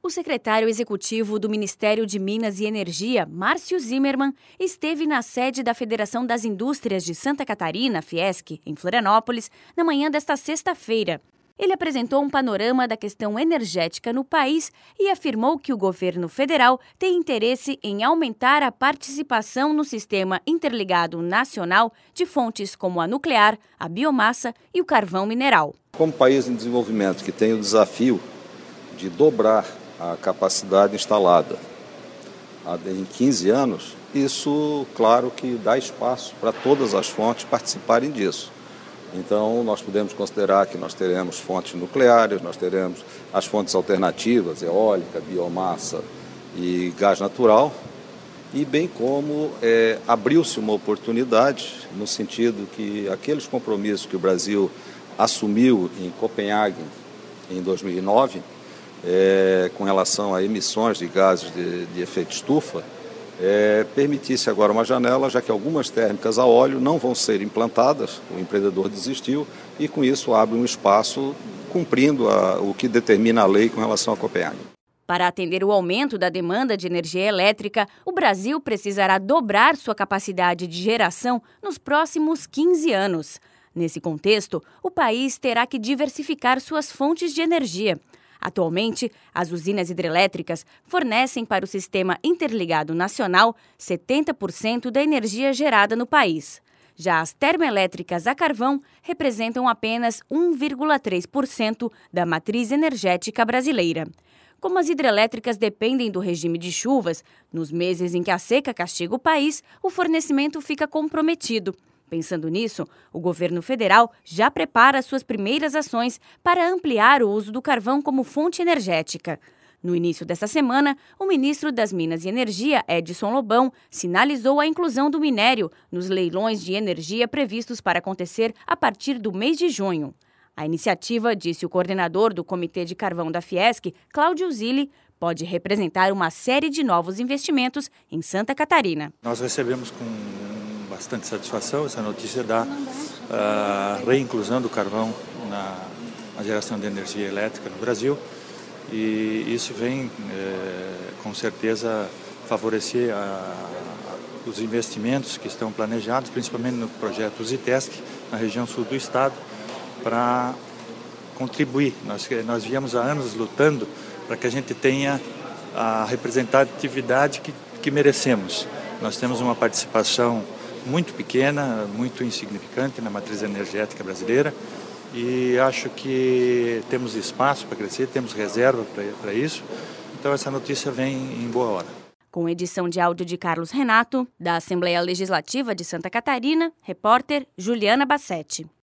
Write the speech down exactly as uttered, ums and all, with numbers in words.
O secretário executivo do Ministério de Minas e Energia, Márcio Zimmermann, esteve na sede da Federação das Indústrias de Santa Catarina, Fiesc, em Florianópolis, na manhã desta sexta-feira. Ele apresentou um panorama da questão energética no país e afirmou que o governo federal tem interesse em aumentar a participação no Sistema Interligado Nacional de fontes como a nuclear, a biomassa e o carvão mineral. Como país em desenvolvimento que tem o desafio de dobrar a capacidade instalada em quinze anos, isso, claro, que dá espaço para todas as fontes participarem disso. Então, nós podemos considerar que nós teremos fontes nucleares, nós teremos as fontes alternativas, eólica, biomassa e gás natural, e bem como é, abriu-se uma oportunidade no sentido que aqueles compromissos que o Brasil assumiu em Copenhague em dois mil e nove, É, com relação a emissões de gases de, de efeito estufa, é, permitisse agora uma janela, já que algumas térmicas a óleo não vão ser implantadas, o empreendedor desistiu, e com isso abre um espaço cumprindo a, o que determina a lei com relação a Copenhague. Para atender o aumento da demanda de energia elétrica, o Brasil precisará dobrar sua capacidade de geração nos próximos quinze anos. Nesse contexto, o país terá que diversificar suas fontes de energia. Atualmente, as usinas hidrelétricas fornecem para o Sistema Interligado Nacional setenta por cento da energia gerada no país. Já as termoelétricas a carvão representam apenas um vírgula três por cento da matriz energética brasileira. Como as hidrelétricas dependem do regime de chuvas, nos meses em que a seca castiga o país, o fornecimento fica comprometido. Pensando nisso, o governo federal já prepara suas primeiras ações para ampliar o uso do carvão como fonte energética. No início desta semana, o ministro das Minas e Energia, Edson Lobão, sinalizou a inclusão do minério nos leilões de energia previstos para acontecer a partir do mês de junho. A iniciativa, disse o coordenador do Comitê de Carvão da Fiesc, Cláudio Zilli, pode representar uma série de novos investimentos em Santa Catarina. Nós recebemos com bastante satisfação essa notícia da uh, reinclusão do carvão na, na geração de energia elétrica no Brasil, e isso vem eh, com certeza favorecer a, os investimentos que estão planejados, principalmente no projeto Zitesc, na região sul do estado, para contribuir. Nós, nós viemos há anos lutando para que a gente tenha a representatividade que, que merecemos. Nós temos uma participação muito pequena, muito insignificante na matriz energética brasileira, e acho que temos espaço para crescer, temos reserva para isso, então essa notícia vem em boa hora. Com edição de áudio de Carlos Renato, da Assembleia Legislativa de Santa Catarina, repórter Juliana Bassetti.